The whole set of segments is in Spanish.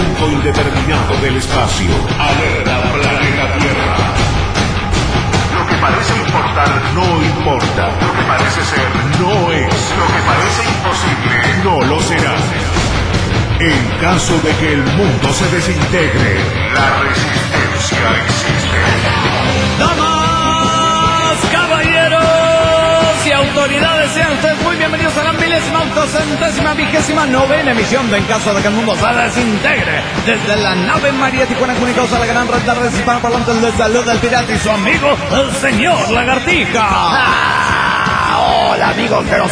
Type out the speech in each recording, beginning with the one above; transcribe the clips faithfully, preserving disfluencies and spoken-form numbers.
punto indeterminado del espacio. Alerta planeta Tierra. Lo que parece importar no importa. Lo que parece ser no es. Lo que parece imposible no lo será. En caso de que el mundo se desintegre, la resistencia existe. Damas, caballeros y autoridades, sean ustedes muy bienvenidos a la milésima, autocentésima, vigésima novena emisión de En caso de que el mundo se desintegre. Desde la nave María Tijuana, comunicados a la gran red de redes hispanoparlantes de Salud del Pirata y su amigo, el señor Lagartija. Ah, hola amigos de los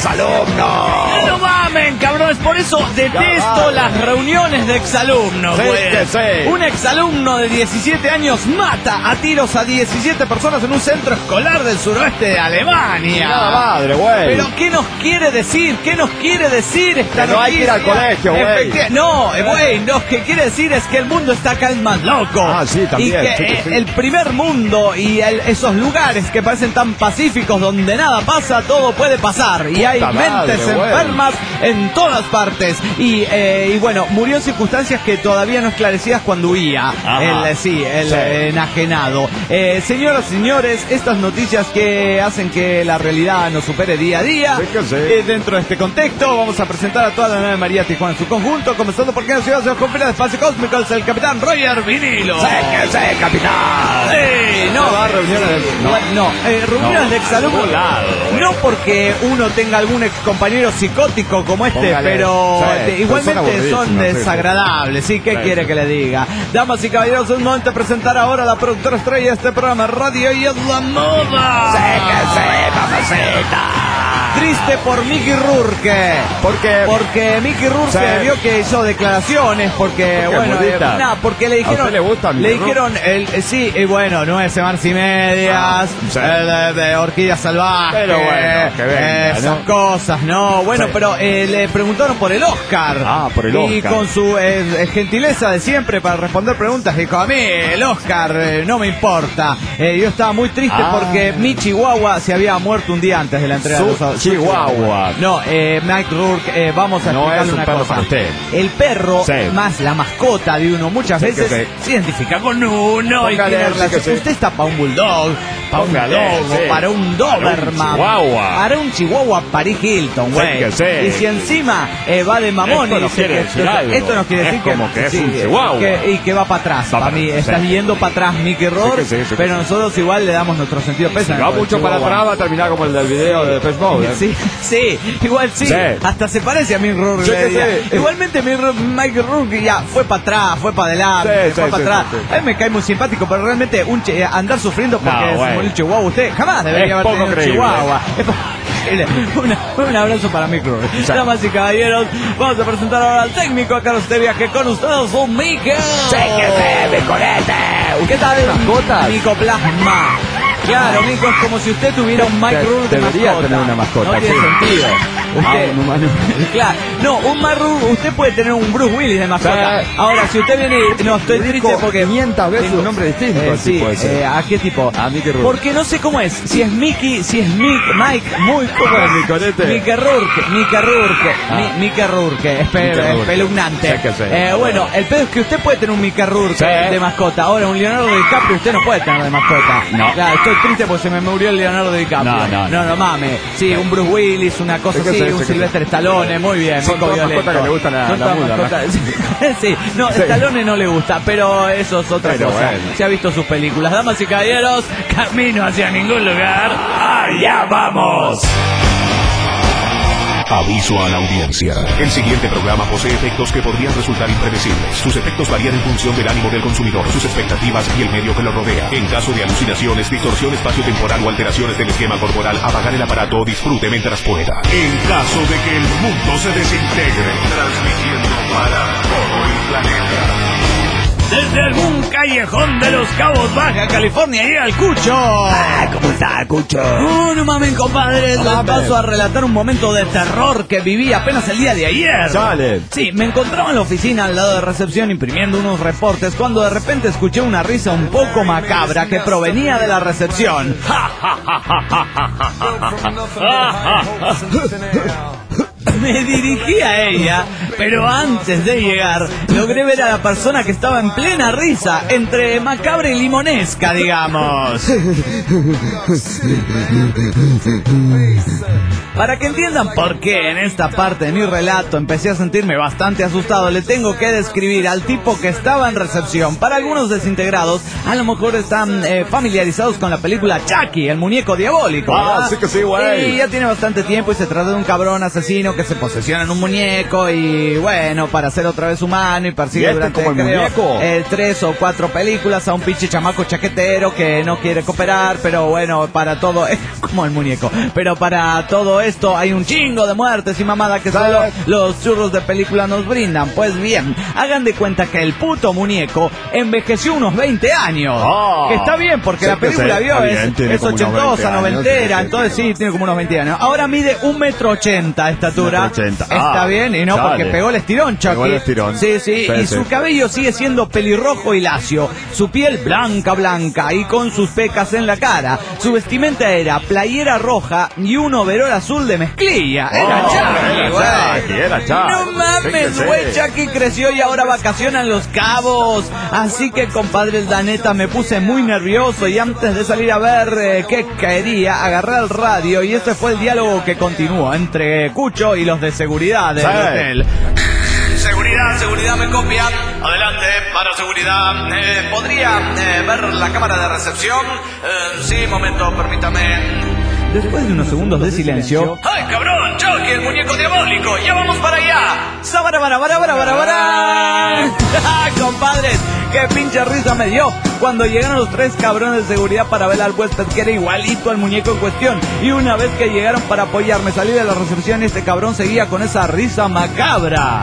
exalumnos. No mamen, cabrones, por eso detesto las reuniones de exalumnos, Sí, güey. que sí. Un exalumno de diecisiete años mata a tiros a diecisiete personas en un centro escolar del suroeste de Alemania. Nada madre, güey. Pero ¿qué nos quiere decir? ¿Qué nos quiere decir esta Que no hay que ir al noticia? colegio, güey. Efecti- No, eh, güey, lo que quiere decir es que el mundo está cada vez más loco. Ah, sí, también, Y que sí, eh, sí. el primer mundo y el- esos lugares que parecen tan pacíficos donde nada pasa, todo puede pasar. Y hay Puta madre, mentes güey. enfermas en todas partes. Y, eh, y bueno, murió en circunstancias que todavía no esclarecidas cuando huía. Ajá. El, eh, sí, el Sí. eh, enajenado. Eh, señoras y señores, estas noticias que hacen que la realidad nos supere día a día. Sí que sí. Eh, dentro de este contexto, vamos a presentar a toda la nave María Tijuana en su conjunto, comenzando por quien ciudad se nos confía de espacio cósmico, es el capitán Roger Vinilo. Sé que sé, capitán. Eh, no, No va a reuniones de- no, no, eh, reuniones No, de exalumnos. ningún lado, güey. No porque uno tenga algún ex compañero psicótico como este, Póngale, pero sí, eh, igualmente persona son aburridísima, sí, sí. desagradables. ¿Sí? ¿Qué Sí, quiere sí. que le diga? Damas y caballeros, es un momento de presentar ahora a la productora estrella de este programa de radio y es la moda. Sé que sé, mamacita. Triste por Mickey Rourke. Porque Porque Mickey Rourke Sí. vio que hizo declaraciones porque, ¿Por qué, bueno, gordita? eh, nada, porque le dijeron, ¿A usted le gusta Mickey le Rourke? dijeron, el, eh, sí, y bueno, nueve semanas y medias, Ah, sí. eh, de, de orquídeas salvajes, Pero bueno, que venga, eh, esas ¿no? cosas, no, bueno, Sí. pero eh, le preguntaron por el Oscar. Ah, por el Y Oscar. con su eh, gentileza de siempre para responder preguntas, dijo, a mí el Oscar eh, no me importa. Eh, yo estaba muy triste Ah. porque mi chihuahua se había muerto un día antes de la entrega de Su los chihuahua. No, eh, Mike Rourke, eh, vamos a No explicarle es un una perro cosa. para usted. El perro, Sí. más la mascota de uno, muchas Sí, veces que se identifica con uno y Póngale, tiene sí, relación. que sí. Usted está para un bulldog, para un Póngale, dogo, sí. para un doberman, Para un chihuahua. para un chihuahua Paris Hilton, güey. Sí, que sí. Y si encima eh, va de mamón Esto y no dice quiere que decir algo. esto nos quiere Es decir que, como que es sí, un chihuahua. que- y que va para atrás. Va Para para mí atrás, estás sí. yendo para atrás Mickey Rourke, Sí, que sí, sí, que pero sí. nosotros igual le damos nuestro sentido Si pésame. va por el mucho para chihuahua. atrás va a terminar como el del video de Depeche Mode, ¿eh? Sí, sí, igual sí. Sí. Hasta se parece a Mick Rourke. Sí, le que diría. sí. Igualmente Mick Rourke- Mike Rourke ya fue para atrás, fue para adelante, Sí, fue sí, para sí, atrás. sí, sí. A mí me cae muy simpático, pero realmente un chi- andar sufriendo porque No, se güey. murió el chihuahua. Usted jamás debería Es haber poco tenido un creíble. chihuahua. Es po- Una- un abrazo para Mick Rourke. Sí. Damas y caballeros, vamos a presentar ahora al técnico a cargo de este viaje con ustedes, un Mickey. Sé que sé, mi colete. ¿Qué tal? ¿Mascotas? Micoplasma. Claro, Mico, es como si usted tuviera un Mike De- Rourke de debería mascota. tener una mascota, No tiene sí. sentido. Usted, Ah, un humano. claro, no, un Mike Rourke, usted puede tener un Bruce Willis de mascota. Sí. Ahora, si usted viene y no, estoy Le triste dijo porque quinientas veces un nombre distinto Eh, al sí, tipo ese. eh, ¿a qué tipo? A Mickey Rourke. Porque no sé cómo es. Si es Mickey, si es Mick, Mike, muy ¿Cómo es, Nicolete? Mickey Rourke, Mickey Rourke, Ah. Mi- Mickey Rourke, es pe- Mickey Rourke. espeluznante. Sé que sé. Eh, bueno, el pedo es que usted puede tener un Mickey Rourke Sí. de mascota. Ahora, un Leonardo DiCaprio usted no puede tener de mascota. No. Claro, estoy triste porque se me murió el Leonardo DiCaprio. No, no, no, no mames. Sí, un Bruce Willis, una cosa Sé que así, sé, sé un que Sylvester sé. Stallone, muy bien. Son Mico todas Violento. mascotas que le gustan a Son la todas muda, ¿no? mascotas. Sí, no, Sí. Stallone no le gusta, pero eso es otra Pero cosa. bueno. Se ha visto sus películas. Damas y caballeros, camino hacia ningún lugar. ¡Allá vamos! Aviso a la audiencia. El siguiente programa posee efectos que podrían resultar impredecibles. Sus efectos varían en función del ánimo del consumidor, sus expectativas y el medio que lo rodea. En caso de alucinaciones, distorsión espaciotemporal o alteraciones del esquema corporal, apagar el aparato o disfrute mientras pueda. En caso de que el mundo se desintegre, transmitiendo para todo el planeta. Desde algún callejón de los Cabos, Baja California, llega el Cucho. Ah, ¿cómo está, Cucho? Oh, no mamen, compadres, No les mames. paso a relatar un momento de terror que viví apenas el día de ayer. Dale. Sí, me encontraba en la oficina al lado de recepción imprimiendo unos reportes cuando de repente escuché una risa un poco macabra que provenía de la recepción. Me dirigí a ella, Pero antes de llegar, logré ver a la persona que estaba en plena risa, entre macabra y limonesca, digamos. Para que entiendan por qué en esta parte de mi relato empecé a sentirme bastante asustado, le tengo que describir al tipo que estaba en recepción. Para algunos desintegrados, a lo mejor están eh, familiarizados con la película Chucky, el muñeco diabólico. Ah, sí que sí, güey. Y ya tiene bastante tiempo y se trata de un cabrón asesino que se posesiona en un muñeco y, bueno, para ser otra vez humano y persigue ¿Y este durante, como el creo, muñeco? eh, tres o cuatro películas a un pinche chamaco chaquetero que no quiere cooperar, pero bueno, para todo, es como el muñeco, pero para todo esto hay un chingo de muertes y mamada que solo los churros de película nos brindan. Pues bien, hagan de cuenta que el puto muñeco envejeció unos veinte años. Oh, que está bien, porque sí la película que sí, vio está es, bien, tiene es como unos ochentosa, veinte años, noventera, sí, sí, entonces sí. sí, tiene como unos veinte años. Ahora mide un metro ochenta de estatura. un metro ochenta. Está Ah, bien, y no dale. porque pegó el estirón, Chucky. Pegó el estirón. Sí, sí, Sí, y sí. su cabello sigue siendo pelirrojo y lacio, su piel blanca, blanca y con sus pecas en la cara. Su vestimenta era playera roja y un overol azul de mezclilla. Era Oh, Chucky, era güey. Chucky, era Chucky. No mames, Sí que güey, sí. Chucky creció y ahora vacaciona en Los Cabos. Así que, compadres, la neta, me puse muy nervioso y antes de salir a ver eh, qué caería, agarré el radio y este fue el diálogo que continuó entre Cucho y los de seguridad del Sí. hotel. Seguridad, seguridad, me copian. Adelante, para seguridad. Eh, ¿Podría eh, ver la cámara de recepción? Eh, sí, momento, permítame. Después de unos segundos de silencio... ¡Ay, cabrón! ¡Chucky, el muñeco diabólico! ¡Ya vamos para allá! ¡Sabara, bara, bara, bara, bara, bara! ¡Compadres! ¡Qué pinche risa me dio! Cuando llegaron los tres cabrones de seguridad para ver al huésped que era igualito al muñeco en cuestión. Y una vez que llegaron para apoyarme, salí de la recepción y este cabrón seguía con esa risa macabra.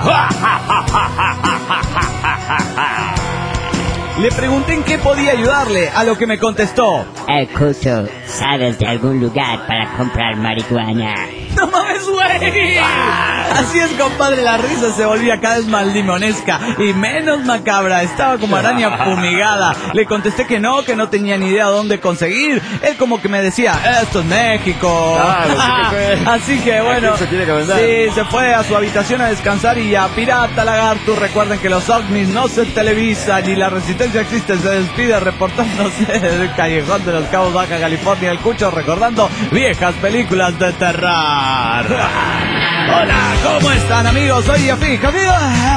Le pregunté en qué podía ayudarle, a lo que me contestó: Escucho, ¿sabes de algún lugar para comprar marihuana? ¡No mames, güey! Así es, compadre, la risa se volvía cada vez más limonesca y menos macabra. Estaba como araña fumigada. Le contesté que no, que no tenía ni idea dónde conseguir. Él como que me decía, esto es México. Claro, sí que sí. Así que bueno, Aquí se tiene que vender. sí, se fue a su habitación a descansar y a Pirata Lagarto. Recuerden que los ovnis no se televisan y la resistencia existe. Se despide reportándose del Callejón de los Cabos, Baja California, el Cucho, recordando viejas películas de terror. Hola, ¿cómo están, amigos? Soy Yafí, Javier.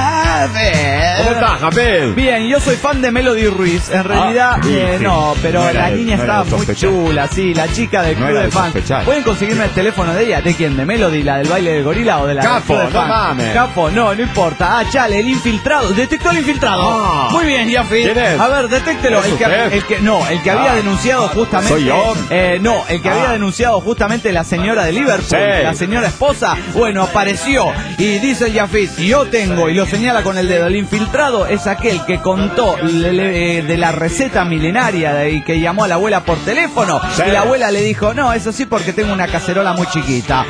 ¿Cómo estás, Japel? Bien, yo soy fan de Melody Ruiz. En realidad, Ah, sí, eh, sí. no, pero No era la de- niña no era estaba de muy sospechar. chula, sí, la chica del No club era de de fans. sospechar. ¿Pueden conseguirme el teléfono de ella? ¿De quién? ¿De Melody, la del baile del gorila o de la del Capo, club de no fans? mames. Capo, no, no importa. Ah, chale, el infiltrado. Detectó el infiltrado. Ah. Muy bien, Yafí. ¿Quién es? A ver, detéctelo. ¿Es El que, usted? el que, no, el que había Ah. denunciado justamente. ¿Soy yo? Eh, no, el que Ah. había denunciado justamente la señora de Liverpool, Sí. la señora esposa. Bueno, apareció y dice Yafit, yo tengo, y lo señala con el dedo, el infiltrado es aquel que contó le- le- de la receta milenaria de, y que llamó a la abuela por teléfono. Sí. Y la abuela le dijo, no, eso sí porque tengo una cacerola muy chiquita.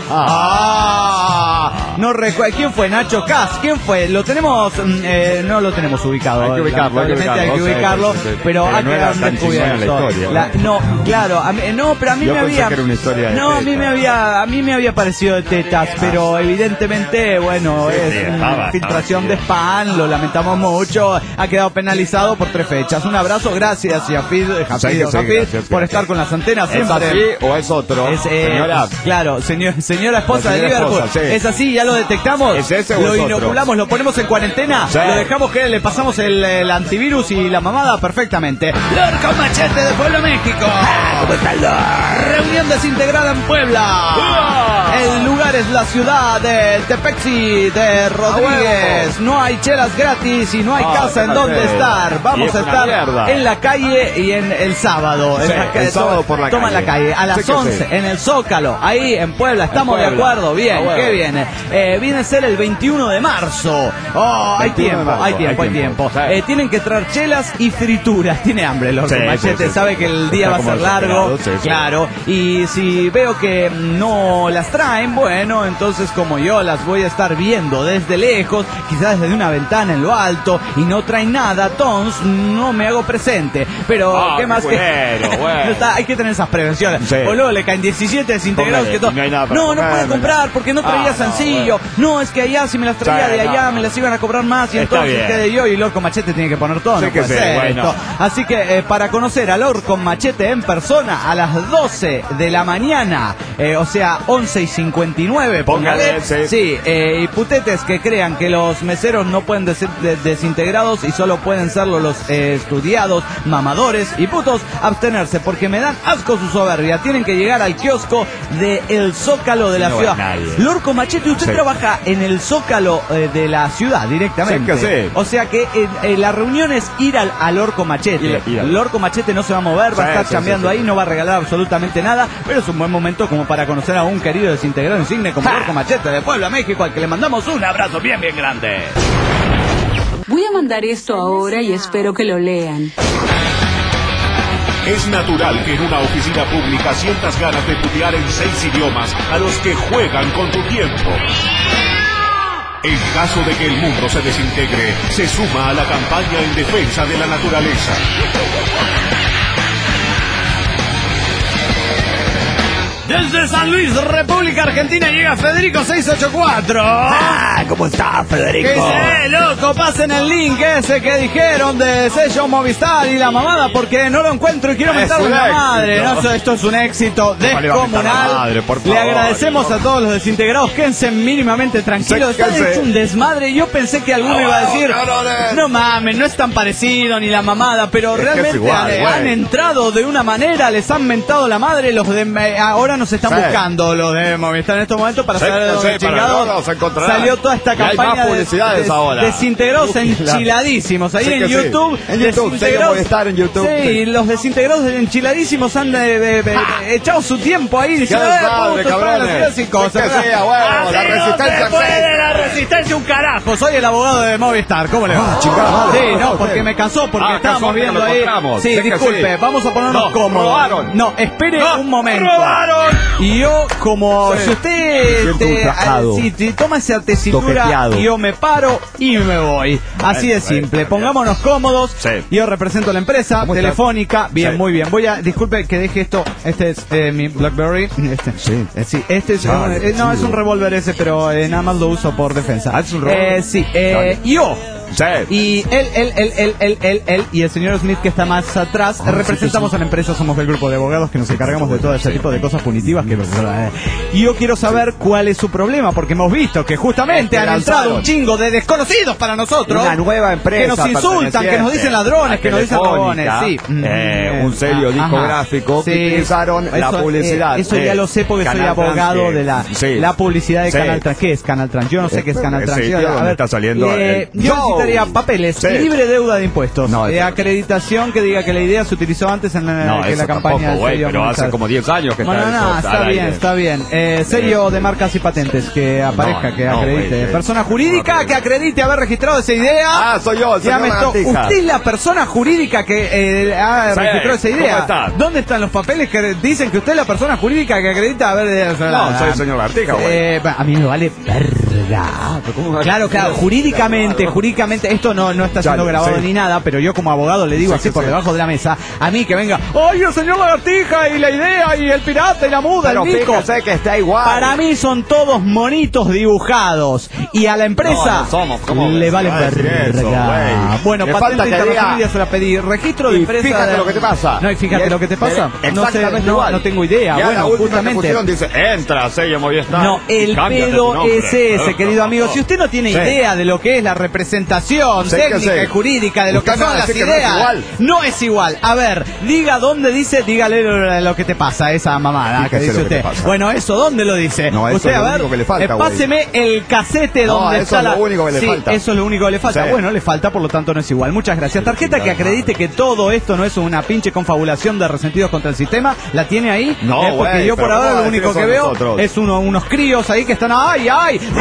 Ah, no recuerdo. ¿Quién fue? Nacho Cas. ¿Quién fue? Lo tenemos, mm, eh, no lo tenemos ubicado. Hay que ubicarlo, hay que lamentablemente ubicarlo, hay que sí, ubicarlo, sí, sí, sí. pero Pero ha no era quedado tan chingona la descubierto. historia, La- ¿no? no, claro, a mí- no, pero a mí Yo me pensé había, que era una historia de no, a mí tetas. me había, a mí me había parecido de tetas, pero evidentemente, bueno, Sí, es sí, una estaba, filtración estaba de spam, lo lamentamos mucho, ha quedado penalizado por tres fechas. Un abrazo, gracias, Yafid, Sí, Jafid, sí, Jafid, gracias, por gracias. estar con las antenas ¿Es siempre. así o es otro? Es, eh, Señora. claro, señor, señora esposa La de señora Liverpool. esposa, sí. Es así, ya lo detectamos. ¿Es ese o lo es otro? inoculamos, lo ponemos en cuarentena. Sí. Lo dejamos que le pasamos el, el antivirus y la mamada perfectamente. Lorca Machete de Puebla, México. ¿Cómo está el Lord? Reunión desintegrada en Puebla. El lugar es la ciudad de Tepexi de Rodríguez. No hay chelas gratis y no hay Ah, casa en fíjate. donde estar. Vamos Y es a una estar mierda. en la calle y en el sábado. Sí, En la calle, el sábado por la toma calle. la calle. A las Sí que once sí. en el Zócalo. Ahí en Puebla. Estamos de Puebla. acuerdo. Bien, Ah, bueno. qué bien. Eh, viene a ser el veintiuno de marzo. Oh, hay veintiuno de tiempo, marzo, hay tiempo, hay hay tiempo. tiempo. Sí. Eh, tienen que traer chelas y frituras. Tiene hambre, Lorca Sí, Machete. sí, sí, Sabe sí. que el día Está va a como ser largo. desesperado, sí, sí. Claro. Y si veo que no las traen, bueno, entonces como yo las voy a estar viendo desde lejos, quizás desde una ventana en lo alto, y no traen nada, tons, no me hago presente. Pero, Ah, ¿qué más bueno, que...? bueno. No está, hay que tener esas prevenciones. Sí. O luego le caen diecisiete desintegrados Póngale, que todo. no hay nada para No, no comer, puede no hay comprar nada. porque no Ah, traías no. gancillo. No, es que allá si me las traía Sí, de allá no. me las iban a cobrar más y Está entonces bien. quedé yo y Lord con Machete tiene que poner todo. Sí no que puede sí, ser bueno. esto. Así que eh, para conocer a Lord con Machete en persona a las doce de la mañana, eh, o sea, once y cincuenta y nueve, póngale. Póngale, sí. Sí, eh, y putetes que crean que los meseros no pueden ser de- desintegrados y solo pueden serlo los eh, estudiados, mamadores y putos, abstenerse porque me dan asco su soberbia. Tienen que llegar al kiosco de El Zócalo de la No ciudad. va nadie. Lord con Machete, usted Sí. trabaja en el Zócalo eh, de la ciudad directamente. Sí que sí. O sea que eh, eh, la reunión es ir al, al Lord con Machete. Ir- ir al- Lord con Machete no se va a mover, va a Sí, estar sí, cambiando sí, sí. ahí, no va a regalar absolutamente nada, pero es un buen momento como para conocer a un querido desintegrado insigne como Lord con Machete de Puebla, México, al que le mandamos un abrazo bien, bien grande. Voy a mandar esto ahora y espero que lo lean. Es natural que en una oficina pública sientas ganas de putear en seis idiomas a los que juegan con tu tiempo. En caso de que el mundo se desintegre, se suma a la campaña en defensa de la naturaleza. Desde San Luis, República Argentina, llega Federico seiscientos ochenta y cuatro. Ah, ¿cómo está, ¿Qué Federico? dice? Eh, loco, pasen el link ese que dijeron de sello Movistar y la mamada porque no lo encuentro y quiero Es mentarle un la éxito. madre. No, eso- esto es un éxito le va a mentar la descomunal. madre, por Le favor, agradecemos no. a todos los desintegrados. Quédense mínimamente tranquilos. Sí, Están quédense. hecho un desmadre. Yo pensé que alguno iba a decir, cabrones. no mames, no es tan parecido ni la mamada, pero Es que es realmente igual, han, güey. han entrado de una manera, les han mentado la madre. Los de eh, ahora nos están Sí. buscando los de Movistar en estos momentos para Sí, saber de sí, dónde para chingados luego se encontrarán. salió toda esta Y hay campaña más de- publicidades de- ahora. desintegrados Búsquenla. enchiladísimos ahí Sí en que sí. YouTube. En YouTube, desintegrados- sello Movistar en YouTube. Sí, y los desintegrados enchiladísimos han de- de- de- echado su tiempo ahí diciendo, Ya eh, sabe, puto, cabrones. todas las ideas y cosas. Sí que sí, a huevo, Así la no resistencia se puede, existe. la resistencia un carajo. Soy el abogado de Movistar. ¿Cómo le va? Ah, chingada madre. Sí, no, Ah, porque usted. me cansó, porque Ah, estábamos cansó, viendo pero lo ahí. encontramos. Sí, Sí que disculpe, sí. vamos a ponernos No, cómodos. robaron. No, espere No, un momento. robaron. Y yo, como Sí. si usted siento te, ultrajado. si te toma esa tesitura, Toqueteado. yo me paro y me voy. Así de Bueno, simple. bueno, Pongámonos cómodos. Sí. Yo represento la empresa ¿Cómo está? telefónica. Bien, Sí. muy bien. Voy a, disculpe que deje esto. Este es eh, mi BlackBerry. Este, Sí. eh, sí, este es, Dale, eh, no, sí. es un revólver ese, pero eh, nada más lo uso por defensa. Ah, es un revólver. Eh, sí, eh, Dale. yo. Sí. Y él, él, él, él, él, él, él y el señor Smith que está más atrás, Ah, representamos sí, sí, sí. a la empresa, somos el grupo de abogados que nos encargamos de todo ese sí. tipo de cosas punitivas que y yo quiero saber cuál es su problema, porque hemos visto que justamente Es que han entrado lanzaron un chingo de desconocidos para nosotros, Una nueva empresa que nos insultan, que nos dicen ladrones, a que nos dicen Telefónica, rabones, sí. eh, Mm, un sello ajá. discográfico que Sí. utilizaron la Eso, publicidad. eh, eso de ya lo sé porque soy Canal abogado Trans, de la, sí. la publicidad de Sí. Canal Trans. ¿Qué es Canal Trans? Yo no sé qué es Canal El Trans. sitio Yo- a donde ver, está saliendo eh, el yo show. necesitaría papeles, Sí. libre deuda de impuestos, No, de eso- acreditación que diga que la idea se utilizó antes en la, No, que eso la campaña tampoco, del güey, sello pero hace Movistar. como diez años que No, está no, no, eso está al bien, aire. está bien. Eh, sello de marcas y patentes que aparezca, No, que no, acredite. güey, que- Persona jurídica no, que acredite haber registrado esa idea. Ah, soy yo, el Ya señor me esto- Lagartija. Usted es la persona jurídica que eh, ha Sí, registrado esa ¿cómo idea. está? ¿Dónde están los papeles que dicen que usted es la persona jurídica que acredita haber... eh, No, soy el señor Lagartija, güey. Eh, a mí me vale verga. Claro, claro, jurídicamente, jurídicamente, esto no, no está siendo Dale, grabado sí. ni nada, pero yo como abogado le digo Sí, así sí, por sí. debajo de la mesa, a mí que venga, ¡ay, el señor Lagartija y la idea y el pirata y la muda, Pero el mico! fíjese que está igual. Para mí son todos monitos dibujados y a la empresa No, no somos, ¿cómo le ves? vale Va a decir verga. eso, güey. Bueno, Le patente falta que internacional diga, ya se la pedí, registro de y empresa. fíjate de- lo que te pasa. No, y fíjate Y es- lo que te pasa. No sé, exactamente no, igual. no tengo idea. Ya Bueno, la última justamente. confusión dice, entra, sello Movistar. No, el y cámbiate tu pedo nombre. es ese, querido amigo. Si usted no tiene Sí. idea de lo que es la representación Sí que técnica sí. y jurídica de lo Usted que me son va a las decir que no es ideas, igual. no es igual. A ver, diga dónde dice, dígale lo, lo que te pasa, esa mamada que Fíjese dice lo que usted. te pasa. Bueno, eso, ¿dónde lo dice? No, eso usted, es lo a ver, único que le falta, eh, güey. páseme el casete No, donde eso está es lo la... único que le sí, falta. eso es lo único que le falta. Sí. Bueno, le falta, por lo tanto no es igual. Muchas gracias. Tarjeta que acredite que todo esto no es una pinche confabulación de resentidos contra el sistema, ¿la tiene ahí? No, Eh, porque güey, yo por pero ahora ¿cómo lo va a único decir que eso veo nosotros? es uno, unos críos ahí que están, ay, ay,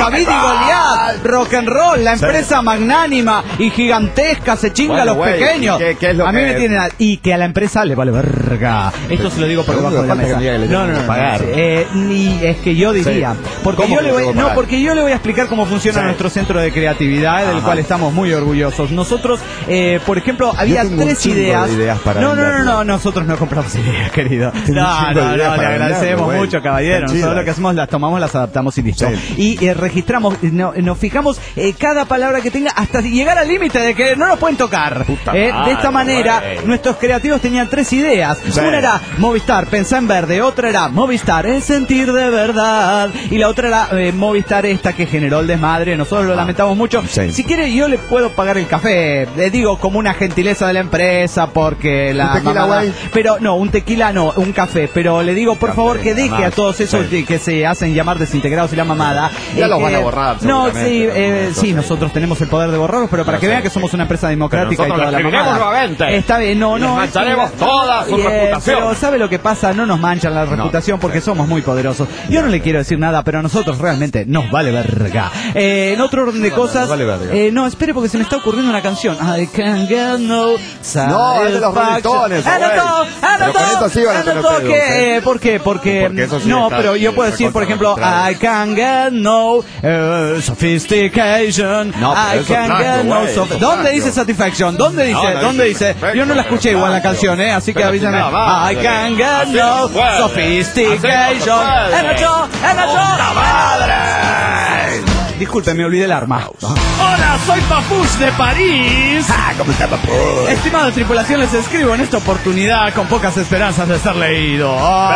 David y Goliat, rock and roll, la empresa sí. magnánima y gigantesca se chinga bueno, a los wey, pequeños. ¿Qué, qué es lo a mí que me es? tienen a, y que a la empresa le vale verga. Esto se lo digo por debajo de la mesa. No, no, no, pagar. Eh, ni es que yo diría, sí. porque yo le voy, no, porque yo le voy a explicar cómo funciona sí. nuestro centro de creatividad, del Ajá. cual estamos muy orgullosos. Nosotros, eh, por ejemplo, había tres ideas. ideas para no, no, no, no, nosotros no compramos ideas, querido. No, no, no, le agradecemos venderlo, mucho, caballero. Nosotros lo que hacemos, las tomamos, las adaptamos y listo. Sí. Y eh, registramos, no, nos fijamos eh, cada palabra que tenga hasta llegar al límite de que no nos pueden tocar. Eh, de esta manera, wey. nuestros creativos tenían tres ideas. Sí. Una era Movistar, pensá en verde. Otra era Movistar, el sentir de verdad. Y la otra era eh, Movistar, esta que generó el desmadre. Nosotros lo ah. lamentamos mucho. Sí. Si quiere, yo le puedo pagar el café. Le digo como una gentileza de la empresa, porque la. ¿Un tequila, mamada, pero no, un tequila no, un café. Pero le digo, por café, favor, que deje a todos esos sí. que se hacen llamar desintegrados y la mamada. Ya eh, los que, van a borrar. No, sí, eh, sí, nosotros tenemos el poder de borrarlos, pero para no que sé. vean que somos una empresa democrática y toda la mamada. Nuevamente. Está bien, no, no. Mancharemos toda su eh, reputación. Pero ¿sabe lo que pasa? No nos manchan la reputación no. porque somos muy poderosos. Yo no le quiero decir nada, pero a nosotros realmente nos vale verga. Eh, en otro orden de cosas. No, vale eh, no, espere, porque se me está ocurriendo una canción. I can get no No, es de los Rolitones. Anotó, anotó. ¿Por qué? Porque. porque sí no, pero yo puedo decir, por ejemplo, I can get no uh, sophistication. No, I can get no sophistication. ¿Dónde dice satisfaction? ¿Dónde dice? No, no ¿Dónde dice? Yo no la escuché igual la canción, ¿eh? Así que avísame. I can get no sophistication. Anotó, anotó. ¡Madre! Disculpe, me olvidé el arma. Hola, soy Papuch de París. Ah, ¿cómo está Papuch? Estimada tripulación, les escribo en esta oportunidad con pocas esperanzas de ser leído.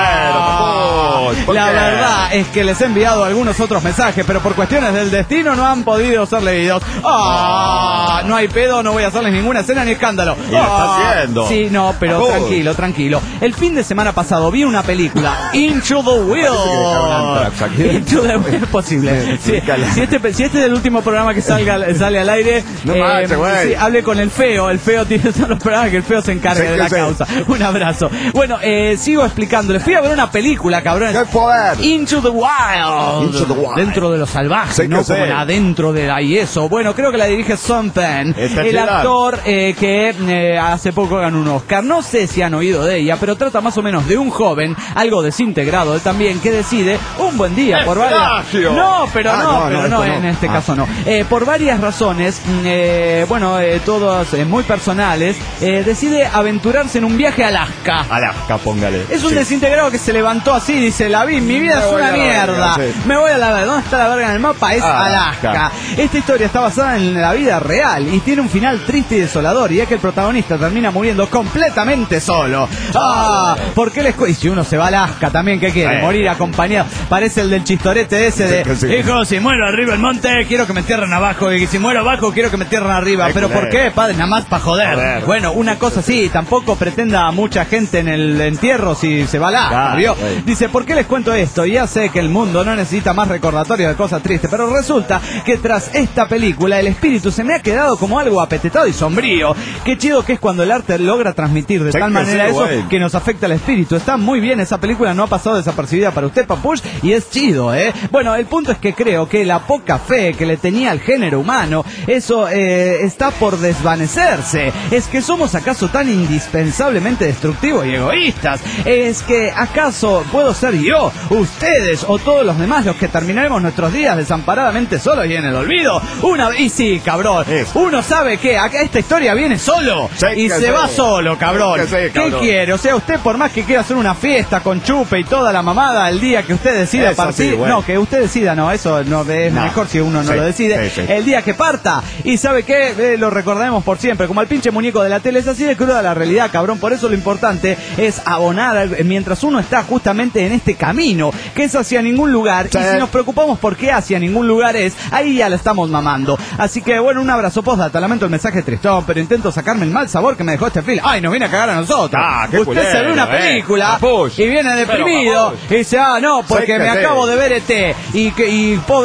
Oh, pero, Papuch, la qué? verdad es que les he enviado algunos otros mensajes, pero por cuestiones del destino no han podido ser leídos. Oh, no hay pedo, no voy a hacerles ninguna escena ni escándalo. ¿Y lo está haciendo? Sí, no, pero Papuch. tranquilo, tranquilo. El fin de semana pasado vi una película, Into the Wheel. Into the Wheel, posible. Sí, si este Si este es el último programa que salga sale al aire, no eh, manches, sí, hable con el feo. El feo tiene todos los programas que el feo se encargue sí, de la sí. causa. Un abrazo. Bueno, eh, sigo explicándole. Fui a ver una película, cabrón. Into the Wild. Into the Wild. Dentro de lo salvaje, sí, no como adentro de la y eso. Bueno, creo que la dirige Sean Penn, el actor eh, que eh, hace poco ganó un Oscar. No sé si han oído de ella, pero trata más o menos de un joven, algo desintegrado él también, que decide un buen día por varias. No, pero ah, no, no, pero no. no, no. En este ah. caso no. Eh, por varias razones, eh, bueno, eh, todas eh, muy personales, eh, decide aventurarse en un viaje a Alaska. Alaska, póngale. Es un sí. desintegrado que se levantó así, dice, la vi, mi vida me es una mierda. Verga, sí. Me voy a la verga. ¿Dónde está la verga en el mapa? Es ah, Alaska. Alaska. Esta historia está basada en la vida real y tiene un final triste y desolador, y es que el protagonista termina muriendo completamente solo. Ah, ¿por qué les cuento? Y si uno se va a Alaska también, ¿qué quiere? Sí. Morir acompañado. Parece el del chistorete ese de, sí, sí. hijo, si muero arriba el monte, quiero que me entierren abajo, y si muero abajo, quiero que me entierren arriba. Pero ¿por qué, padre? Nada más para joder. Bueno, una cosa sí, tampoco pretenda a mucha gente en el entierro si se va la. ¿Vio? Dice, ¿por qué les cuento esto? Ya sé que el mundo no necesita más recordatorio de cosas tristes, pero resulta que tras esta película el espíritu se me ha quedado como algo apetetado y sombrío. Qué chido que es cuando el arte logra transmitir de tal manera eso que nos afecta al espíritu. Está muy bien, esa película no ha pasado desapercibida para usted, Papuch, y es chido, ¿eh? Bueno, el punto es que creo que la poca fe que le tenía al género humano, eso eh, está por desvanecerse. Es que somos acaso tan indispensablemente destructivos y egoístas. Es que acaso puedo ser yo, ustedes o todos los demás los que terminaremos nuestros días desamparadamente solos y en el olvido. Una y sí, cabrón. Uno sabe que acá esta historia viene solo sí, y se sí. va solo, cabrón. Sí, cabrón. ¿Qué quiere? O sea, usted por más que quiera hacer una fiesta con chupe y toda la mamada el día que usted decida eso partir, sí, bueno. no, que usted decida, no, eso no es no. mejor si uno no sí. lo decide. Sí, sí. El día que parta, y ¿sabe qué? Eh, lo recordaremos por siempre, como al pinche muñeco de la tele. Es así de cruda la realidad, cabrón. Por eso lo importante es abonar mientras uno está justamente en este camino, que es hacia ningún lugar. Sí. Y si nos preocupamos por qué hacia ningún lugar es, ahí ya la estamos mamando. Así que bueno, un abrazo postdata. Lamento el mensaje tristón, pero intento sacarme el mal sabor que me dejó este film. Ay, nos viene a cagar a nosotros. Ah, usted culero, se ve una película eh. y viene deprimido y dice, ah, no, porque me acabo sí. de ver E T y, que, y pobre oh, T,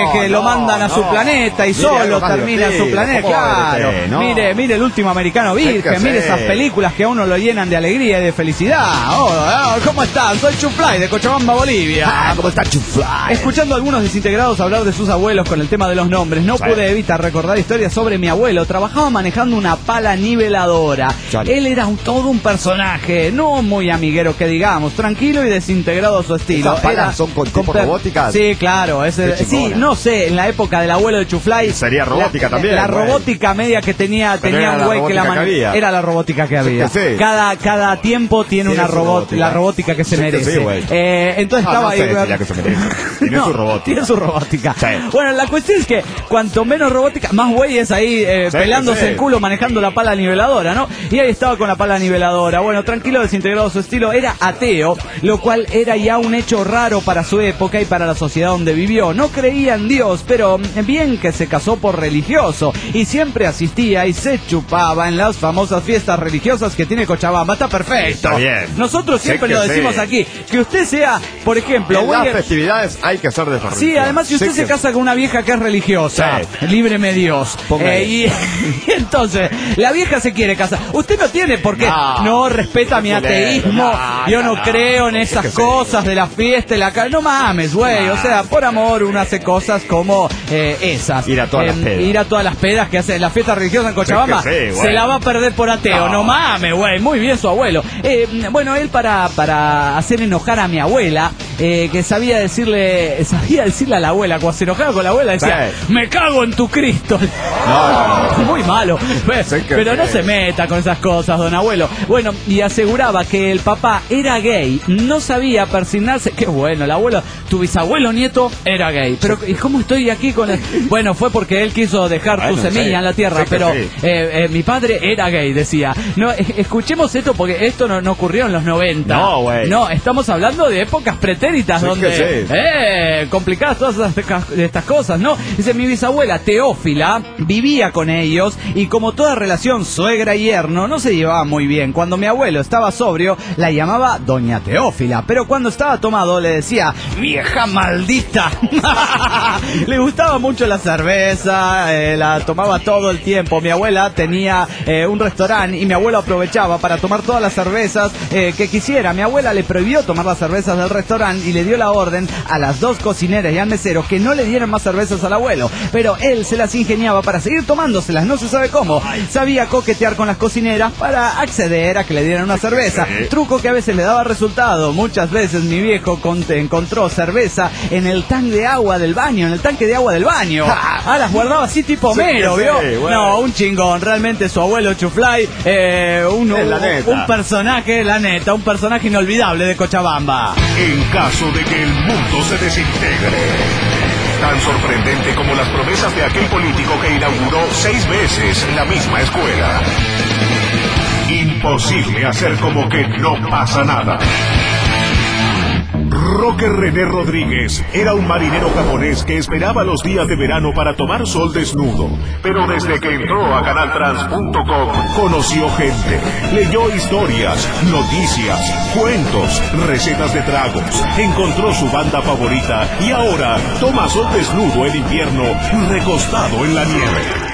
que lo no, mandan a no. su planeta y Mire, solo algo más termina en su divertido, planeta. ¿cómo Claro, vete? No. mire, mire el último americano virgen, que mire ser. esas películas que a uno lo llenan de alegría y de felicidad. Oh, oh, ¿cómo están? Soy Chuflay de Cochabamba, Bolivia. Ah, ¿cómo está Chuflay? Escuchando a algunos desintegrados hablar de sus abuelos con el tema de los nombres, no Sí. pude evitar recordar historias sobre mi abuelo. Trabajaba manejando una pala niveladora. Chale. Él era un, todo un personaje, no muy amiguero que digamos, tranquilo y desintegrado a su estilo. ¿Esas palas Era son con tipo per- robóticas? Sí, claro. Ese, Qué sí, chingona. no sé, en la época del abuelo de Chuflay. Sería robótica la, también, La güey. robótica media que tenía, Pero tenía era un la güey que la robótica man- que había. Era la robótica que había. Sí, sí. Cada, cada tiempo tiene Tiene una su robot, robótica. la robótica que se Sí que merece. sí, güey. Eh, entonces No, estaba no sé ahí. si la que se merece. Tiene No, su robótica. Tiene su robótica. Sí. Bueno, la cuestión es que cuanto menos robótica, más güeyes ahí eh, Sí, pelándose sí. el culo manejando la pala niveladora, ¿no? Y ahí estaba con la pala niveladora. Bueno, tranquilo, desintegrado su estilo. Era ateo, lo cual era ya un hecho raro para su época y para la sociedad donde vivió. No creía en Dios, pero bien que se casó por religioso y siempre asistía y se chupaba en las famosas fiestas religiosas que tiene Cochabamba. Está perfecto. Está bien. Nosotros Sé siempre que lo decimos sí. aquí. Que usted sea, por ejemplo, En güey, las festividades hay que ser de esa sí, religión. además si usted Sé se que- casa con una vieja que es religiosa, Sí. líbreme Dios. Póngale. Eh, y, y entonces, la vieja se quiere casar. Usted no tiene por qué, no, No. respeta mi Culero, ateísmo, no, yo no, no, creo en no, esas es que cosas sí. de la fiesta y la ca- no mames, güey, o sea, por amor uno hace cosas como eh, esas. Ir a todas las Em, pedas. Ir a todas las pedas que hace la fiesta religiosa en Cochabamba, Es que sí, güey. se la va a perder por ateo, no, No. mames, güey, muy bien su abuelo. Eh, bueno, él para, para hacer enojar a mi abuela, eh, que sabía decirle, sabía decirle a la abuela, cuando se enojaba con la abuela decía, Sí. me cago en tu Cristo. No, no, Muy malo. Pe- Sé que Pero no sí. se meta con esas cosas, don abuelo. Bueno, y aseguraba que el papá era gay, no sabía persignarse. Qué bueno, el abuelo, tu bisabuelo nieto era gay. Pero, ¿y cómo estoy aquí con el... Bueno, fue porque él quiso dejar Bueno, tu semilla sí. en la tierra, Sé que pero sí. eh, eh, mi padre era gay, decía. No, eh, escuchemos esto porque esto no, no ocurrió en los noventa. No, güey. No, estamos hablando de épocas pretéritas Sí donde... que sí. Eh, complicadas todas estas, estas cosas, ¿no? Dice, mi bisabuela Teófila vivía con ellos y como toda relación suegra y yerno no se llevaba muy bien. Cuando mi abuelo estaba sobrio, la llamaba Doña Teófila, pero cuando estaba tomado le decía, vieja maldita. Le gustaba mucho la cerveza, eh, la tomaba todo el tiempo. Mi abuela tenía eh, un restaurante y mi abuelo aprovechaba para tomar todas las cervezas eh, que quisiera. Mi abuela le prohibió tomar las cervezas del restaurante y le dio la orden a las dos cocineras y al mesero que no le dieran más cervezas al abuelo, pero él se las ingeniaba para seguir tomándoselas, no se sabe cómo. Sabía coquetear con las cocineras para acceder a que le dieran una cerveza, truco que a veces le daba resultado. Muchas veces mi viejo con- encontró cerveza en el tanque de agua del baño, en el tanque de agua del baño. Ah, las guardaba así tipo Sí, Homero, sí, ¿vio? bueno. No, un chingón, realmente su abuelo Chuflay, eh, un, Es la un- neta. un personaje, la neta, un personaje inolvidable de Cochabamba. En caso de que el mundo se desintegre. Tan sorprendente como las promesas de aquel político que inauguró seis veces la misma escuela. Imposible hacer como que no pasa nada. Roque René Rodríguez era un marinero japonés que esperaba los días de verano para tomar sol desnudo. Pero desde que entró a canal trans punto com conoció gente, leyó historias, noticias, cuentos, recetas de tragos, encontró su banda favorita y ahora toma sol desnudo en invierno recostado en la nieve.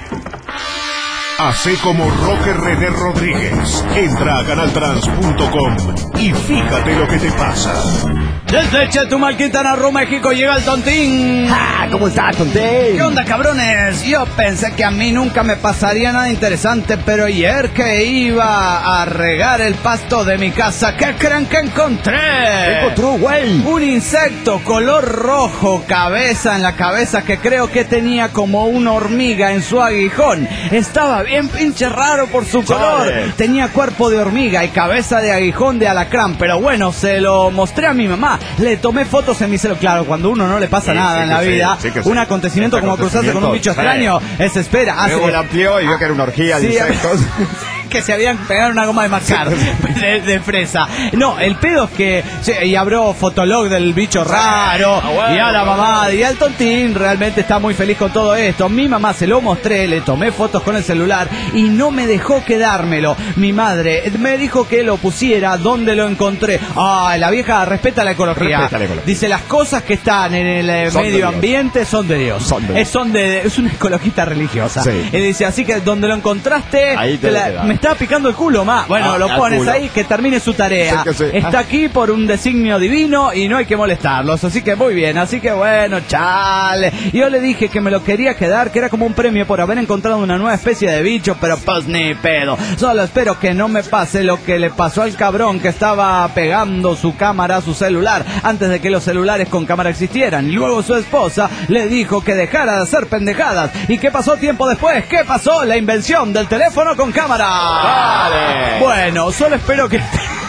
Hace como Roque René Rodríguez. Entra a canal trans punto com y fíjate lo que te pasa. Desde Chetumal, Quintana Roo, México, llega el Tontín. Ah, ¿cómo estás, Tontín? ¿Qué onda, cabrones? Yo pensé que a mí nunca me pasaría nada interesante, pero ayer que iba a regar el pasto de mi casa, ¿qué creen que encontré? Encontró, güey. Un insecto color rojo, cabeza en la cabeza que creo que tenía como una hormiga en su aguijón. Estaba bien pinche raro por su color. Chale. Tenía cuerpo de hormiga y cabeza de aguijón de alacrán, pero bueno, se lo mostré a mi mamá. Le tomé fotos en mi celular. Claro, cuando uno no le pasa Sí, nada sí en que la sí, vida, sí que sí. un acontecimiento Este como cruzarse con un bicho acontecimiento, extraño, es espera. Hace- Luego la amplió y vio que era una orgía de Sí, insectos. que se habían pegado una goma de mascar de, de fresa. No, el pedo es que sí, y abrió Fotolog del bicho raro, y a la mamá y al tontín realmente está muy feliz con todo esto. Mi mamá se lo mostré, le tomé fotos con el celular y no me dejó quedármelo. Mi madre me dijo que lo pusiera donde lo encontré. Ah, la vieja respeta la ecología. Respeta la ecología. Dice, las cosas que están en el eh, Son de medio Dios. ambiente son de Dios. Son de es, son de, es una ecologista religiosa. Sí. Él dice, así que donde lo encontraste, Ahí te te lo la- quedas. me estaba picando el culo, ma. Bueno, Ah, lo al pones culo. ahí, que termine su tarea. Sí que sí. Está aquí por un designio divino y no hay que molestarlos. Así que muy bien, así que bueno, chale. Yo le dije que me lo quería quedar, que era como un premio por haber encontrado una nueva especie de bicho, pero pues ni pedo. Solo espero que no me pase lo que le pasó al cabrón que estaba pegando su cámara a su celular antes de que los celulares con cámara existieran. Y luego su esposa le dijo que dejara de hacer pendejadas. ¿Y qué pasó tiempo después? ¿Qué pasó? La invención del teléfono con cámara. Vale. Bueno, solo espero que...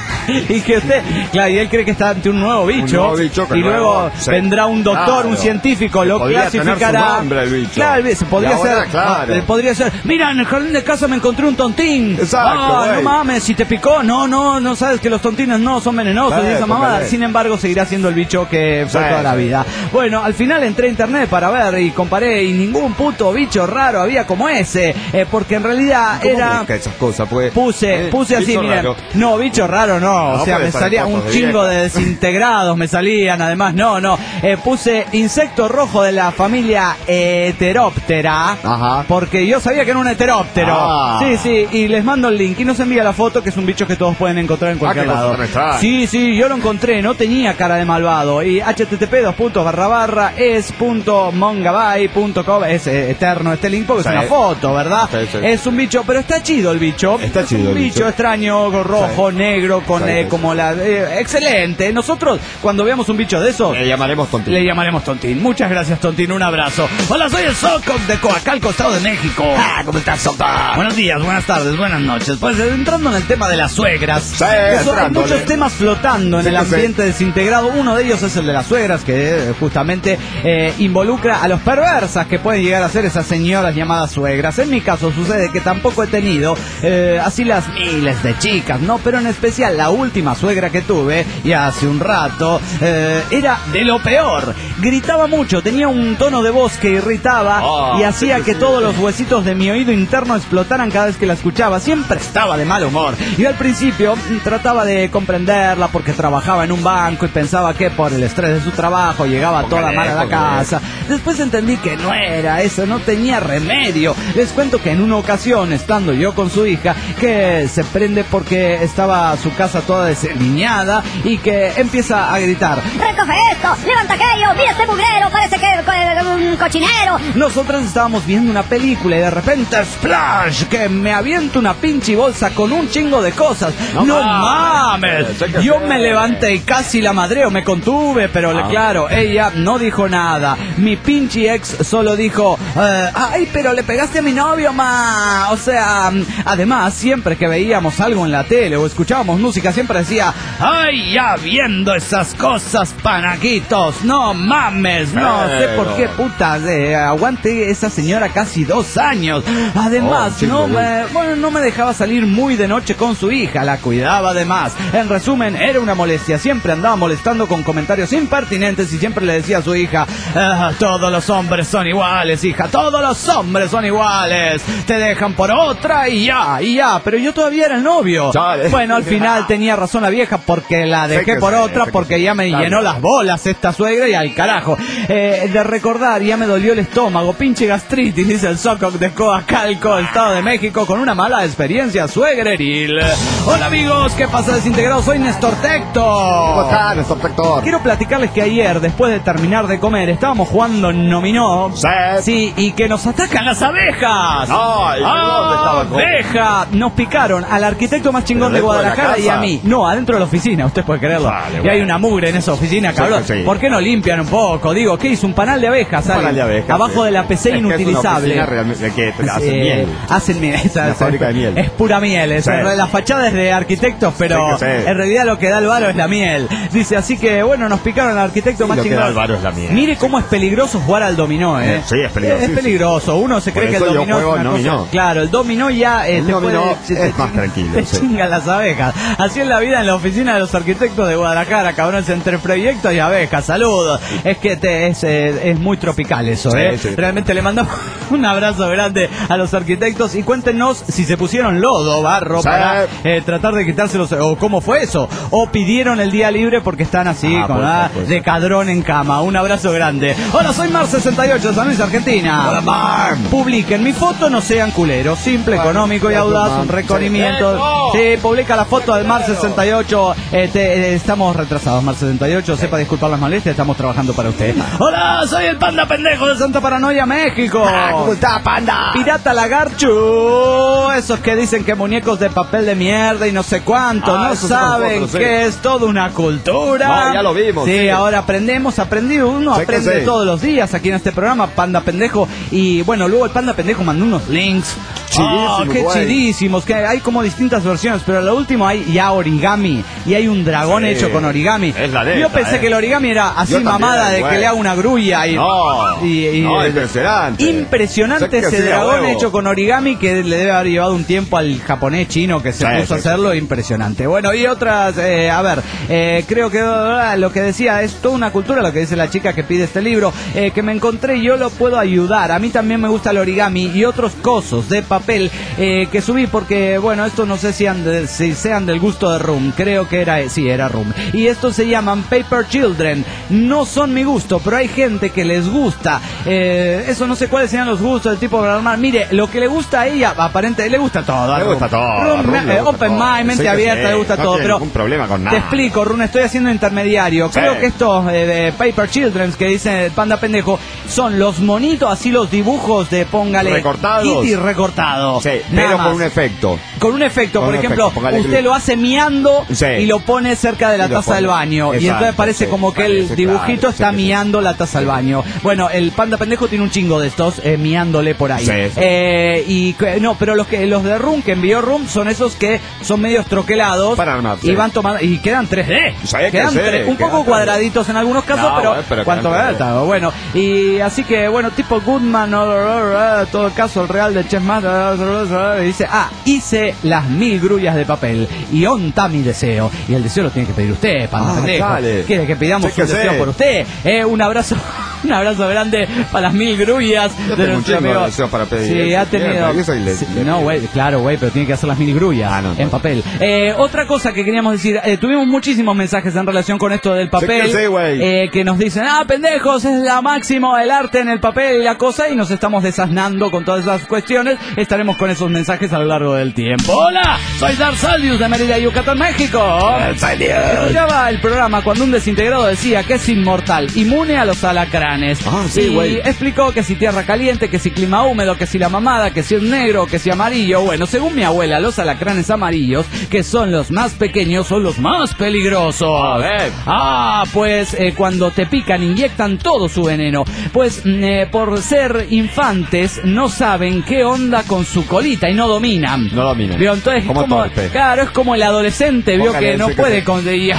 y que usted, claro, y él cree que está ante un nuevo bicho, nuevo bicho que y luego nuevo, sí. vendrá un doctor, Claro. un científico, lo Podría tener clasificará. su nombre el bicho. Claro, se podría Y ahora, ser, claro. ah, podría ser, mira, en el jardín de casa me encontré un tontín. Exacto, Ah, no güey. mames, si te picó, no, no, no sabes que los tontines no son venenosos, Sí, y esa mamada. póngale. Sin embargo, seguirá siendo el bicho que fue Sí, toda la sí. vida. Bueno, al final entré a internet para ver y comparé, y ningún puto bicho raro había como ese, eh, porque en realidad ¿Cómo era... busca esas cosas? Pues, Puse, eh, puse así, bicho miren. raro. No, bicho raro no. No, o sea, puede me ser salía fotos un de chingo vieja. de desintegrados, me salían, además, no, no. Eh, puse insecto rojo de la familia Heteróptera. Ajá. Porque yo sabía que era un heteróptero. Ah. Sí, sí, y les mando el link y nos envía la foto, que es un bicho que todos pueden encontrar en cualquier qué cosa lado. tan extraña. Sí, sí, yo lo encontré, no tenía cara de malvado. Y http dos puntos barra barra es punto mongabay punto com, es eh, eterno este link porque Sí. es una foto, ¿verdad? Sí, sí. Es un bicho, pero está chido el bicho. Está es chido un el bicho bicho. extraño, rojo, Sí. negro, con Sí, eh, sí, como la... eh, excelente. Nosotros, cuando veamos un bicho de esos, Le llamaremos tontín. le llamaremos Tontín. Muchas gracias, Tontín. Un abrazo. Hola, soy el Sococ de Coacalco, Estado de México. Ah, ¿cómo estás, Sococ? Buenos días, buenas tardes, buenas noches. Pues eh, entrando en el tema de las suegras. Sí, Eso, hay entrándole. muchos temas flotando en Sí, el que sí. ambiente desintegrado. Uno de ellos es el de las suegras, que eh, justamente eh, involucra a los perversas que pueden llegar a ser esas señoras llamadas suegras. En mi caso sucede que tampoco he tenido eh, así las miles de chicas, ¿no? Pero en especial la última suegra que tuve, y hace un rato, eh, era de lo peor. Gritaba mucho, tenía un tono de voz que irritaba Ah, y hacía sí, que sí, todos sí. los huesitos de mi oído interno explotaran cada vez que la escuchaba. Siempre estaba de mal humor. Yo al principio mm, trataba de comprenderla porque trabajaba en un banco y pensaba que por el estrés de su trabajo llegaba toda Póngale, mal a la póngale. casa. Después entendí que no era eso, no tenía remedio. Les cuento que en una ocasión, estando yo con su hija, que se prende porque estaba su casa toda desaliñada y que empieza a gritar. Recoge esto, levanta aquello, mira este mugrero, parece que es un cochinero. Nosotros estábamos viendo una película y de repente ¡splash! Que me aviento una pinche bolsa con un chingo de cosas. ¡No, No mames! mames, sé que Yo sé. me levanté y casi la madreo, me contuve, pero le- Ah. claro, ella no dijo nada. Mi pinche ex solo dijo, eh, ¡ay, pero le pegaste a mi novio, ma! O sea, además, siempre que veíamos algo en la tele o escuchábamos música, siempre decía, ¡ay, ya viendo esas cosas, panaquitos! ¡No mames! No sé Pero- por qué puta, eh, aguante esa señora casi dos años. Además, Oh, chico, no sí. me, bueno, no me dejaba salir muy de noche con su hija, la cuidaba de más. En resumen, era una molestia, siempre andaba molestando con comentarios impertinentes y siempre le decía a su hija, "Ah, todos los hombres son iguales, hija, todos los hombres son iguales, te dejan por otra y ya, y ya", pero yo todavía era el novio. Chale. Bueno, al final tenía razón la vieja porque la Sé dejé que por sí, otra, sé que porque sí. ya me Claro. llenó las bolas esta suegra y al carajo. Eh, de recordar, ya me dolió el estómago, pinche gastritis, dice el Sococ de Coacalco, Estado de México, con una mala experiencia suegreril. Hola amigos, ¿qué pasa desintegrados? Soy Néstor Tecto. ¿Cómo estás, Néstor Tector? Quiero platicarles que ayer, después de terminar de comer, estábamos jugando Nominó. Sí. Sí, y que nos atacan las abejas. Ay, ¿dónde estaba? ¡Abeja! Nos picaron al arquitecto más chingón Pero de dentro de la Guadalajara y a casa. mí. origami. No, adentro de la oficina, usted puede creerlo. Vale, y bueno. hay una mugre en esa oficina, cabrón. Sí, sí. ¿Por qué no limpian un poco? Digo, ¿qué hizo? Un panal de abejas, ¿sale? Panal de abejas, abajo sí. de la P C Es que inutilizable. Es una realmente que hacen Eh, miel. Hacen miel. Esa, Una esa- fábrica de miel. Es pura miel. Es, Sí. La fachada es de arquitectos, pero Sí, que sí. en realidad lo que da el varo es la miel. Dice, así que bueno, nos picaron al arquitecto Sí, más lo que chingón. da el varo es la miel. Mire cómo es peligroso jugar al dominó, ¿eh? Sí, es peligroso. Es peligroso. Uno se Por cree que el eso yo dominó juego es una dominó. cosa- Claro, el dominó ya eh, El te dominó puede- te- es te- más tranquilo, Te sí. chingan las abejas. Así es la vida en la oficina de los arquitectos de Guadalajara, cabrón, entre proyectos y abejas. Saludos. Es que te, es, eh, es muy tropical eso, Sí, ¿eh? sí. Realmente le mandamos un abrazo grande a los arquitectos y cuéntenos si se pusieron lodo, barro, Sí. para eh, tratar de quitárselos, o cómo fue eso, o pidieron el día libre porque están así, Ah, con pues, ah, pues. de cadrón en cama. Un abrazo grande. Hola, soy Mar sesenta y ocho de San Luis, Argentina. Hola, Mar. Publiquen mi foto, no sean culeros. Simple, Bueno, económico y gracias, audaz, Mar. un reconocimiento. Sí, publica la foto del Mar sesenta y ocho. Eh, te- eh, estamos retrasados, Mar sesenta y ocho. Sepa disculpar las molestias, estamos trabajando para usted. Hola, soy el Panda Pendejo de Santa Paranoia, México. Ah, ¿cómo está, Panda? Pirata Lagarchu. Esos que dicen que muñecos de papel de mierda y no sé cuánto. Ah, no esos somos saben nosotros, sí. que es toda una cultura. No, ya lo vimos, Sí, sí. ahora aprendemos, aprendido. Uno Sé que aprende sí. todos los días aquí en este programa, Panda Pendejo. Y bueno, luego el Panda Pendejo mandó unos links. Chidísimos, Oh, qué güey. chidísimos. Que hay como distintas versiones, pero lo último hay ya origami. Y hay un dragón Sí. hecho con origami. Es la neta, Yo pensé eh. que el origami era así Yo también, mamada de güey. que le haga una grulla. Y, No, y- y- no, impresionante. Impresionante Sé que ese sí, a dragón huevo. hecho con origami que le debe haber llevado un tiempo al japonés chino que se Sí, puso a sí, hacerlo. Impresionante. Bueno, y otras, eh, a ver, eh, creo que uh, lo que decía es toda una cultura, lo que dice la chica que pide este libro, eh, que me encontré y yo lo puedo ayudar. A mí también me gusta el origami y otros cosos de papel eh, que subí porque, bueno, estos no sé si, han de- si sean del gusto de Room. Creo que era, sí, era Room. Y estos se llaman Paper Children. No son mi gusto, pero hay gente que les gusta. Eh, eso no sé cuáles sean los gustos del tipo de armar. Mire, lo que le gusta a ella, aparentemente, le gusta todo. a Le Room. gusta todo, Room, Room le eh, gusta open todo. mind, mente Sí que abierta, sí, le gusta no todo. tiene Pero ningún problema con nada. te explico, Rune, estoy haciendo intermediario. Sí. Creo que estos eh, de Paper Children que dice el Panda Pendejo son los monitos, así los dibujos de póngale Recortados. Kitty recortado. Sí, Nada pero más. con un efecto. Con un efecto, Con por un ejemplo, efecto, póngale usted clic. lo hace miando Sí. y lo pone cerca de la Y lo taza del pone. baño. y Exacto, entonces parece sí. como que el Parece, dibujito claro, está sí, sí. miando la taza al baño. Bueno, el Panda Pendejo tiene un chingo de estos, eh, miándole por ahí. Sí, sí. Eh, y que- no, pero los que los de Room, que envió Room, son esos que son medios troquelados. Para armar, y sí. van tomando, y quedan tres D. Sí, que quedan sí, tres- un quedan poco tres D. cuadraditos en algunos casos, No, pero, bueno, pero cuánto quedan me tres D. da, bueno. Y así que, bueno, tipo Goodman, no, no, no, no, todo el caso, el real de Chef Matt, y dice, ah, hice las mil grullas de papel y onta mi deseo. Y el deseo lo tiene que pedir usted, Panda Ah, Pendejo. dale. Quiere que pidamos Sí que un deseo sí. por usted. Eh, un abrazo, un abrazo grande para las mil grullas Yo de tengo un nuestro chingo de amigo. deseos para pedir. Sí, Si ha quieren, tenido. pero yo soy le- Sí, le- no, güey, claro, güey, pero tiene que hacer las mil grullas Ah, no, en no. papel. Eh, otra cosa que queríamos decir, eh, tuvimos muchísimos mensajes en relación con esto del papel. que sí, güey. eh, que nos dicen, ah, pendejos, es la máximo el arte en el papel y la cosa, y nos estamos desasnando con todas esas cuestiones. Estaremos con esos mensajes a lo largo del tiempo. Hola, soy Dar Saldius de Mérida, Yucatán, México. Escuchaba el programa cuando un desintegrado decía que es inmortal, inmune a los alacranes. Ah, sí, y güey. explicó que si tierra caliente, que si clima húmedo, que si la mamada, que si es negro, que si amarillo. Bueno, según mi abuela, los alacranes amarillos, que son los más pequeños, son los más peligrosos. A ver. Ah, pues eh, cuando te pican, inyectan todo su veneno. Pues mm, eh, por ser infantes, no saben qué onda con su colita y no dominan. No dominan. ¿Vio? Entonces, Como es como, torpe. claro, es como el adolescente, vio Póngale que no ese que puede se- con y,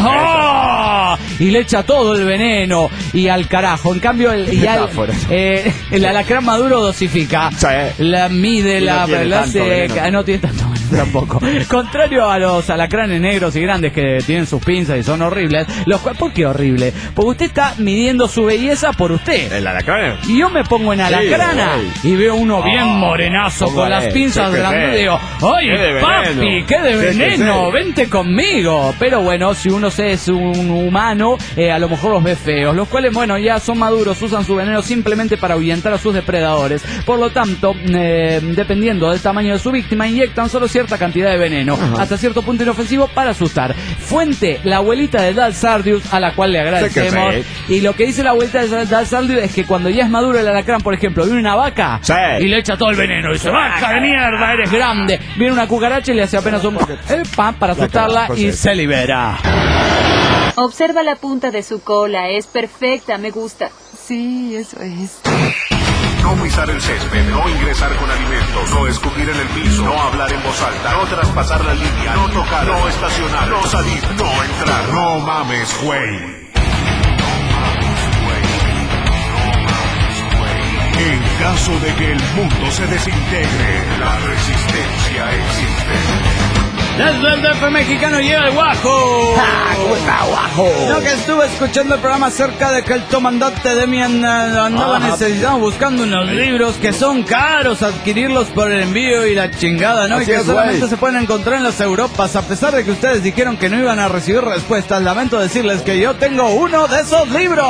¡ah! y le echa todo el veneno y al carajo. En cambio, el, y al- Metáfora. eh, el alacrán maduro dosifica, Sí. la mide, Y no la, tiene la tanto hace- veneno. no tiene tanto veneno tampoco. Contrario a los alacranes negros y grandes que tienen sus pinzas y son horribles, los cuales, ¿por qué horrible? Porque usted está midiendo su belleza por usted. ¿El alacrán? Y yo me pongo en alacrana güey. y veo uno bien Ah, morenazo con póngale, las pinzas sí que grandes y sí. digo, ¡ay, Qué de papi, veneno. qué de Sí que veneno! sí. ¡Vente conmigo! Pero bueno, si uno se es un humano, eh, a lo mejor los ve feos, los cuales, bueno, ya son maduros, usan su veneno simplemente para ahuyentar a sus depredadores. Por lo tanto, eh, dependiendo del tamaño de su víctima, inyectan solo cierto cierta cantidad de veneno, Ajá. hasta cierto punto inofensivo para asustar. Fuente, la abuelita de Dal Sardius, a la cual le agradecemos. Sí que Y lo que dice la abuelita de Dal Sardius es que cuando ya es maduro el alacrán, por ejemplo, viene una vaca Sí. y le echa todo el veneno y dice, vaca de mierda, eres grande. Viene una cucaracha y le hace apenas un epa para asustarla pues y sí. se libera. Observa la punta de su cola, es perfecta, me gusta. Sí, eso es. No pisar el césped, no ingresar con alimentos, no escupir en el piso, no hablar en voz alta, no traspasar la línea, no tocar, no estacionar, no salir, no entrar. No mames, güey. En caso de que el mundo se desintegre, la resistencia existe. Desde el D F mexicano llega el Guajo. Ah, ¿cómo está, Guajo? No, que estuve escuchando el programa acerca de que el comandante de mi andaba necesitando buscando unos libros que son caros adquirirlos por el envío y la chingada, ¿no? Así y que es, solamente güey. se pueden encontrar en las Europas. A pesar de que ustedes dijeron que no iban a recibir respuestas, lamento decirles que yo tengo uno de esos libros.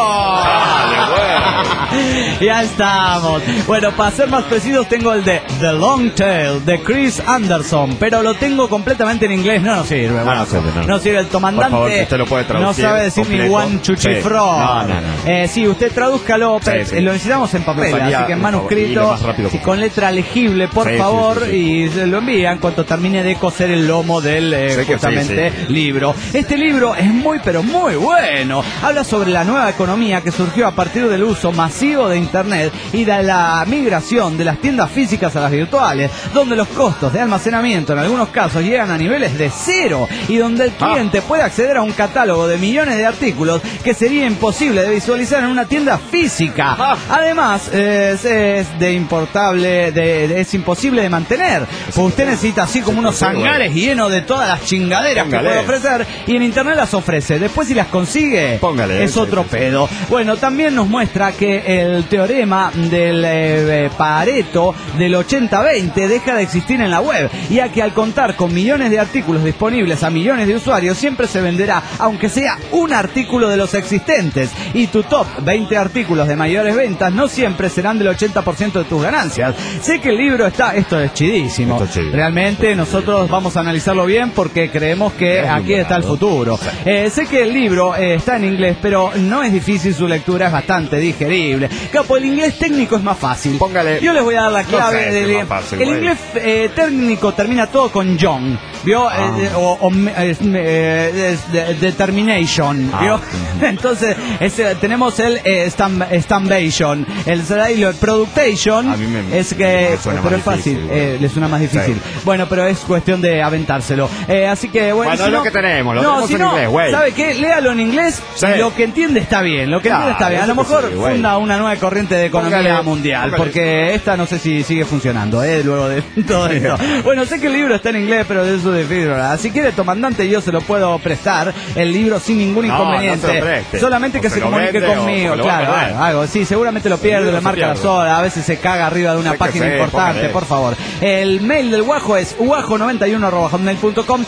Ya estamos. Bueno, para ser más precisos, tengo el de The Long Tail de Chris Anderson, pero lo tengo completamente en inglés. No nos sirve. No, Bueno, no sirve, no. no sirve. El comandante Por favor, si usted lo puede no traducir sabe decir ni completo. one chuchifro. Sí. No, no, no. Eh, sí, usted tradúzcalo, Sí, pero sí. lo necesitamos en papel, Nos haría así que en un favor, y manuscrito, lo más rápido sí, posible. con letra legible, por Sí, sí, favor, sí, sí. y se lo envían cuando termine de coser el lomo del eh, Sí que sí, justamente sí. libro. Este libro es muy, pero muy bueno. Habla sobre la nueva economía que surgió a partir del uso masivo de Internet y de la migración de las tiendas físicas a las virtuales, donde los costos de almacenamiento en algunos casos llegan a niveles de cero y donde el cliente Ah. puede acceder a un catálogo de millones de artículos que sería imposible de visualizar en una tienda física. Ah. Además, es, es de importable, de, de- es imposible de mantener. Pues usted necesita así como unos sí, güey. hangares llenos de todas las chingaderas Póngale. que puede ofrecer y en internet las ofrece. Después si las consigue, Póngale, es sí, otro sí, sí. pedo. Bueno, también nos muestra que el teorema del eh, eh, Pareto del ochenta veinte deja de existir en la web, ya que al contar con millones de artículos disponibles a millones de usuarios, siempre se venderá, aunque sea un artículo de los existentes, y tu top veinte artículos de mayores ventas no siempre serán del ochenta por ciento de tus ganancias. Sé que el libro está, esto es chidísimo, Esto es chido. realmente nosotros vamos a analizarlo bien porque creemos que Es aquí está el numerado. futuro. Eh, sé que el libro eh, está en inglés, pero no es difícil, su lectura es bastante digerible. Capo, el inglés técnico es más fácil. Póngale. Yo les voy a dar la No clave sé si del es más fácil, el güey. inglés eh, técnico termina todo con John, ¿vio? Ah. Eh, o o, eh, eh, es de- determination, ¿vio? Ah. Entonces ese, tenemos el eh, stam- stambation, el el productation, A mí me- es que me suena pero más es fácil, difícil, güey. eh, le suena más difícil. Sí. Bueno, pero es cuestión de aventárselo. Eh, así que bueno, Bueno, si es no- lo que tenemos, lo no, tenemos si en no, inglés, güey. ¿sabe qué? Léalo en inglés. Sí. Y lo que entiende está bien, lo que Claro, entiende está bien. A lo eso que mejor sí, güey. funda una nueva corriente de economía Póngale, mundial, póngale. porque esta no sé si sigue funcionando, eh, luego de todo esto. Bueno, sé que el libro está en inglés, pero de eso difícil, ¿verdad? Si quiere, comandante, yo se lo puedo prestar, el libro sin ningún No, inconveniente. no se lo preste. Solamente O que se se lo comunique vende o- conmigo, o lo va a claro, perder. algo, algo. Sí, seguramente lo pierde, libro le se marca la pierde. sola, a veces se caga arriba de una Sé que página sí, importante, póngale. por favor. El mail del Guajo es guajo noventa y uno arroba hotmail punto com,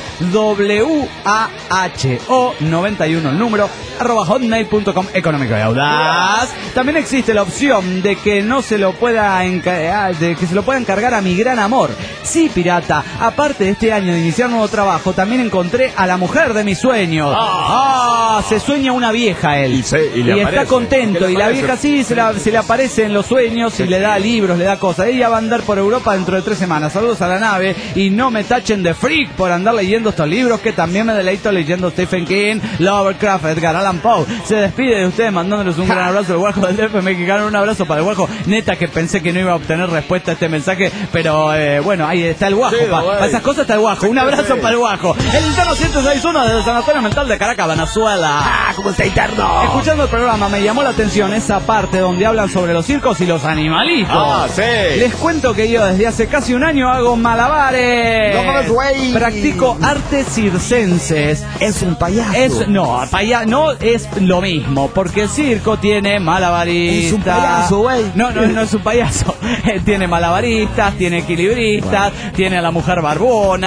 W A H O noventa y uno el número, arroba hotmail punto com, económico y audaz. También existe la opción de que no se lo pueda enca- de que se lo pueda encargar a mi gran amor. Sí, pirata, aparte de este año de iniciar nuevo trabajo, también encontré a la mujer de mis sueños. Ah, se sueña una vieja él. Y se- y le está aparece. contento. ¿Qué le Y la aparece? vieja sí se, la- se le aparece en los sueños y le da libros, le da cosas. Ella va a andar por Europa dentro de tres semanas. Saludos a la nave y no me tachen de freak por andar leyendo estos libros, que también me deleito leyendo Stephen King, Lovecraft, Edgar Allan Poe. Se despide de ustedes mandándoles un gran abrazo del Guajo del D F mexicano. Un abrazo para el Guajo. Neta que pensé que no iba a obtener respuesta a este mensaje, pero eh, bueno, ahí está el Guajo. Sí, pa- güey. para esas cosas está el Guajo. Un abrazo Sí. para el Guajo. El interno ciento seis punto uno desde el Sanatorio Mental de Caracas, Venezuela. Ah, ¿cómo está interno? Escuchando el programa me llamó la atención esa parte donde hablan sobre los circos y los animalitos. Ah, sí. Les cuento que yo desde hace casi un año hago malabares. No mames, güey. Practico artes circenses. Es un payaso. Es, no, paya, no es lo mismo, porque el circo tiene malabaristas. Es un payaso, güey. No, no, no es un payaso. Eh, tiene malabaristas, tiene equilibristas, tiene a la mujer barbona, No es un eh,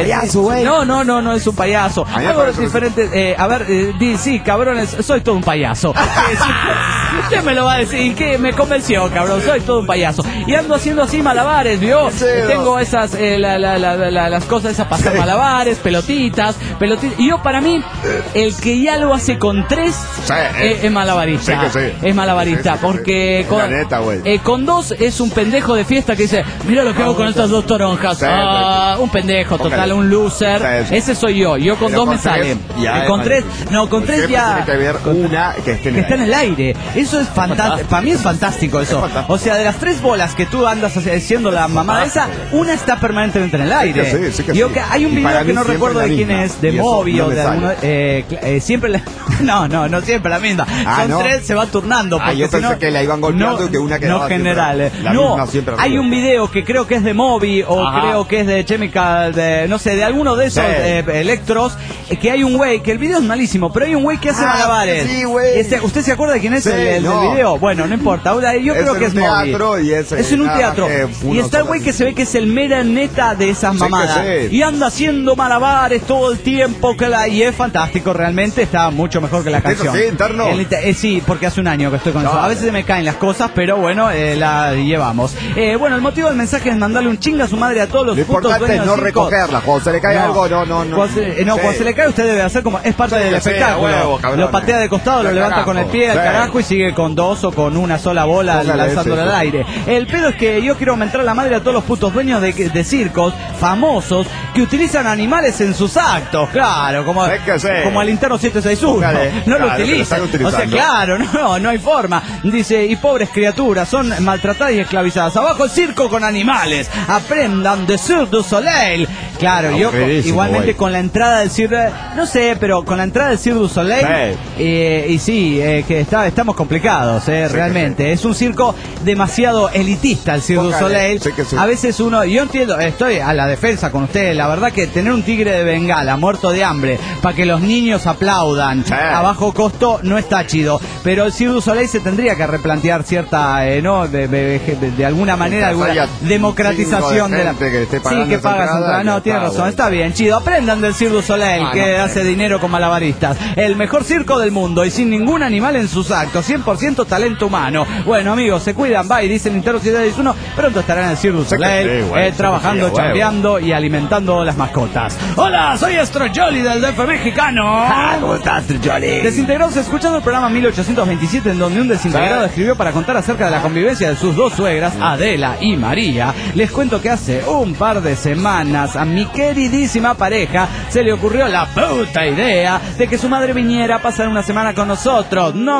payaso, güey. No, no, no, no es un payaso. A mí me Algo parece diferente. Eh, a ver, eh, di, sí, cabrones, soy todo un payaso. Eh, sí, usted me lo va a decir, que me convenció, cabrón, soy todo un payaso. Y ando haciendo así malabares, ¿vio? Sí, Eh, no. Tengo esas, eh, la, la, la, la, las cosas esas para hacer Sí. malabares, pelotitas, pelotitas. Y yo, para mí, el que ya lo hace con tres Sí, eh, eh. es malabarista. Sí que sí. Es malabarista, Sí, sí, sí, porque sí. con, La neta, güey. eh, con dos es un pendejo de fiesta que dice, mira lo que hago con estas dos toronjas. Sí, Ah, un pendejo, Póngale. total, un loser. Sí, sí. Ese soy yo. Yo con Pero dos me con tres, sale. ya Eh, es con mal. tres, no, con tres Siempre ya. tiene que haber una que esté en Que el está en el aire. Eso es fantástico. Para mí es fantástico eso. fantástico. O sea, de las tres bolas que tú andas haciendo la mamada esa, una está permanentemente en el aire. Sí que sí, sí que Yo sí. que hay un Y video para que mí no siempre recuerdo la de quién misma. es, de Y eso Moby no o me de sale. alguno. Eh, cl- eh, siempre la. No, no, no siempre la misma. Ah, Son ¿no? tres, se va turnando. Ah, porque yo si pensé no- que la iban golpeando no, y que una quedaba No siempre general. eh. la no, misma siempre hay arriba. un video que creo que es de Moby o Ajá. creo que es de Chemical, de no sé, de alguno de esos Sí. eh, electros, eh, que hay un güey, que el video es malísimo, pero hay un güey que hace Ah, malabares. sí, güey. Ese- ¿Usted se acuerda de quién es Sí, el, el no. del video? Bueno, no importa. Ahora, yo Es creo en que un es Moby. teatro y es, Es en un nada teatro. que uno Y está el solo güey que así. se ve que es el mera neta de esas Sí que mamadas. sí. Y anda haciendo malabares todo el tiempo. Que la, y es fantástico, realmente. Está mucho mejor que la ¿Es canción. así, interno? El inter- eh, sí, porque hace un año que estoy con eso. A Dale. veces se me caen las cosas, pero bueno, eh, la llevamos. Eh, bueno, el motivo del mensaje es mandarle un chinga a su madre a todos los Lo putos importante es dueños no de circos. recogerla. Cuando se le cae No. algo, no, no, no. Cuando se, eh, no, Sí. cuando se le cae usted debe hacer como es parte Sí, del sí, espectáculo. a huevo, cabrón. Lo patea de costado, lo Al levanta carajo. con el pie al Sí. carajo y sigue con dos o con una sola bola Póngale, lanzándola sí, al sí. aire. El pedo es que yo quiero aumentar la madre a todos los putos dueños de, de circos famosos que utilizan animales en sus actos. Claro, como, Es que sí. como el interno siete seis uno. Póngale. No Claro, lo que lo utilizan. están O sea, utilizando. claro, no, no hay forma. Dice, y pobres criaturas son maltratadas y esclavizadas. Abajo el circo con animales. Aprendan de Cirque du Soleil. Claro, yo Aburridísimo, igualmente güey. con la entrada del Cirque, no sé, pero con la entrada del Cirque du Soleil, Sí. eh, y sí, eh, que está, estamos complicados, eh, Sí, realmente. Es un circo demasiado elitista el Cirque du Póngale, Soleil. sí que sí. A veces uno, yo entiendo, estoy a la defensa con ustedes, la verdad que tener un tigre de Bengala muerto de hambre para que los niños aplaudan Sí. a bajo costo no está chido. Pero el Cirque du Soleil se tendría que replantear cierta, eh, ¿no? De, de- de- de alguna manera, Mientras alguna haya democratización cinco de de la. gente que esté Sí, pagando que esa pagas entrada, entrada. No, ya tiene está, razón, güey. está bien, chido. Aprendan del Cirque du Soleil, Ah, que no, hace eh. dinero con malabaristas. El mejor circo del mundo y sin ningún animal en sus actos. cien por ciento talento humano. Bueno, amigos, se cuidan, bye, dice el Interno siete seis uno. Pronto estarán en el Cirque du Sé que Soleil, sí, güey, eh, sé que trabajando, sí, a huevo. chambeando y alimentando las mascotas. Hola, soy Astro Jolly del D F mexicano. ¿Cómo estás, Johnny? Desintegrados escuchando el programa mil ochocientos veintisiete, en donde un desintegrado Sí. escribió para contar acerca de la convivencia de sus dos suegras, Adela y María. Les cuento que hace un par de semanas a mi queridísima pareja se le ocurrió la puta idea de que su madre viniera a pasar una semana con nosotros. ¡No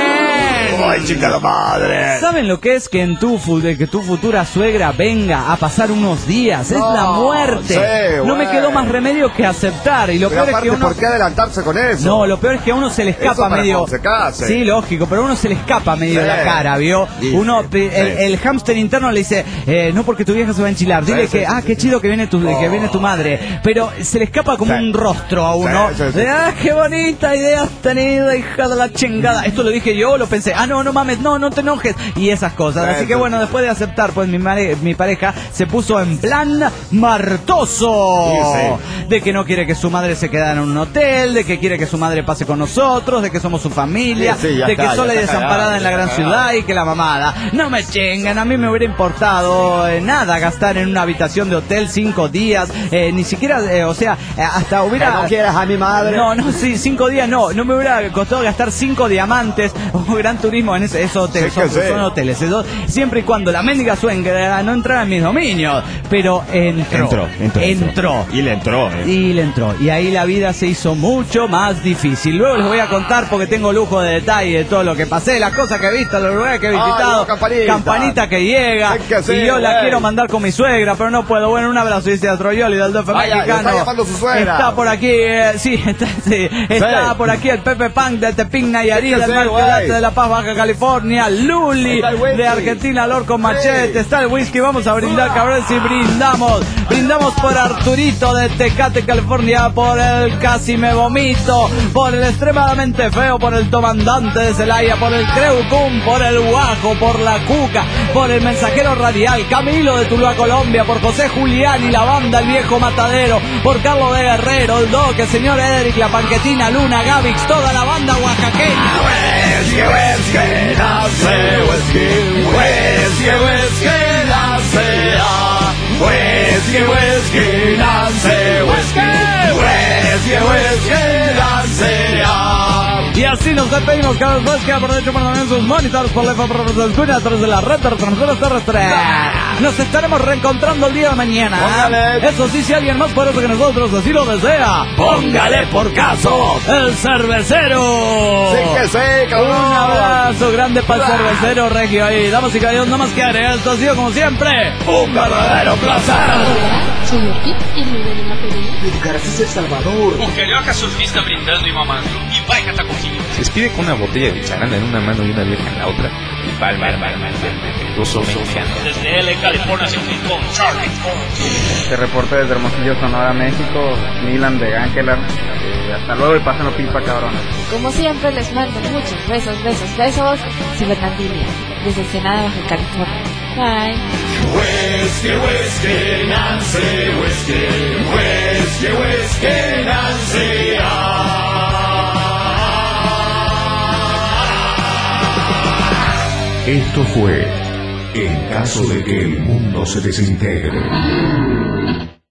mames! ¡Ay, chica la madre! ¿Saben lo que es que en tu fu- de que tu futura suegra venga a pasar unos días? Es No, la muerte. sí, no me güey. quedó más remedio que aceptar. Y lo Pero peor es aparte, que uno... ¿por qué adelantarse con eso? No, lo peor es que a uno se le escapa Eso para medio. cuando se case. Sí, lógico, pero a uno se le escapa medio Sí. la cara, ¿vio? Sí, Uno, sí, pe- el, sí. el hámster interno le dice, eh, no porque tu vieja se va a enchilar, dile Sí, que, sí, ah, sí, qué sí. chido que viene tu, que Oh. viene tu madre. Pero se le escapa como Sí. un rostro a uno. Sí, sí, sí. De, ah, qué bonita idea has tenido, hija de la chingada. Esto lo dije yo, lo pensé, ah, no, no mames, no, no te enojes. Y esas cosas. Sí, Así que sí, bueno, sí. después de aceptar, pues mi, mare- mi pareja se puso en plan martoso. Sí, sí. De que no quiere que su madre se quede en un hotel, de que quiere que su madre pase con nosotros, de que somos su familia, Sí, sí, ya de está, que ya sola y está desamparada cagado, en la ya gran está ciudad y que la mamada. No me chingan, a mí me hubiera importado eh, nada gastar en una habitación de hotel cinco días, eh, ni siquiera, eh, o sea, eh, hasta Que hubiera... no quieras a mi madre. No, no, sí, cinco días no, no me hubiera costado gastar cinco diamantes o gran turismo en ese, esos hoteles, Sí que son, sí. son hoteles, esos, siempre y cuando la mendiga suegra no entrara en mis dominios, pero entró, Entró, entró, entró. Y le entró, eh. Y le entró. Y ahí la vida se hizo mucho más difícil. Luego les voy a contar porque tengo lujo de detalle de todo lo que pasé, las cosas que he visto, los lugares que he Ay, visitado. no, campanita. Campanita que llega. Es que sí, y yo la güey. quiero mandar con mi suegra, pero no puedo. Bueno, un abrazo, dice Astroyoli del D F Ay, ay, mexicano. está llamando su suegra. Está por aquí, eh, sí, está, sí, está Sí. por aquí el Pepe Punk de Tepic Nayarit, Es que el sí, Marco güey. Late de La Paz, Baja California, Luli Está el whisky. de Argentina, Lorco Machete, Sí. está el whisky. Vamos a brindar, cabrón, si brindamos. Brindamos por Arturito de Tecate, California, por el Casi Me Vomito, por el Extremadamente Feo, por el Tomandante de Celaya, por el Creucum, por el Guajo, por la Cuca, por el Mensajero Radial, Camilo de Tuluá, Colombia, por José Julián y la banda El Viejo Viejo Matadero, por Carlos de Guerrero, el Doque, señor Eric, la Panquetina, Luna, Gavix, toda la banda oaxaqueña. Whisky, whisky, nace whisky, whisky, whisky, nace ah. Whisky, whisky, nace whisky, whisky, whisky, nace ah. Y así nos despedimos cada vez que aprovecho para también sus monitores por la escucha a través de la red de transmisores terrestres. Nos estaremos reencontrando el día de mañana. Póngale. Eso sí, si alguien más poderoso que nosotros así lo desea, póngale por caso el cervecero. Sí que sí, cabrón. Un abrazo grande para el cervecero regio ahí. Damas y caballeros, nada más que agregar. Esto ha sido como siempre un verdadero placer. Hola, soy Orquíd y el nivel en la pelea. García El Salvador. O carioca surfista brindando y mamando. Y vai catacoquinho. Se despide con una botella de charanda en una mano y una vieja en la otra. Y palma, ruso mexicano. Desde L A, California, hacia Hong Charlie. Se reporta desde Hermosillo, Sonora, México, Milan de Ángelar. Eh, hasta luego y pásenlo pipa, cabrones. Como siempre, les mando muchos besos, besos, besos. Cibertandilia, desde Ensenada, Baja California. Bye. Whisky, whisky, Nancy, whisky, whisky, whisky, Nancy, ah. Esto fue En caso de que el mundo se desintegre.